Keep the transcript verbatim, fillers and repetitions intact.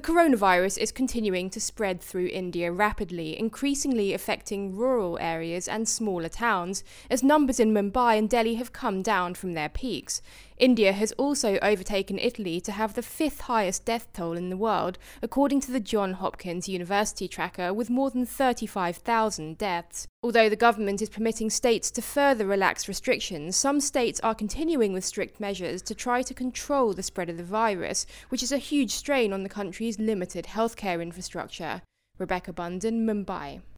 coronavirus is continuing to spread through India rapidly, increasingly affecting rural areas and smaller towns, as numbers in Mumbai and Delhi have come down from their peaks. India has also overtaken Italy to have the fifth highest death toll in the world, according to the Johns Hopkins University tracker, with more than thirty-five thousand deaths. Although the government is permitting states to further relax restrictions, some states are continuing with strict measures to try to control the spread of the virus, which is a huge strain on the country's limited healthcare infrastructure. Rebecca Bunden, Mumbai.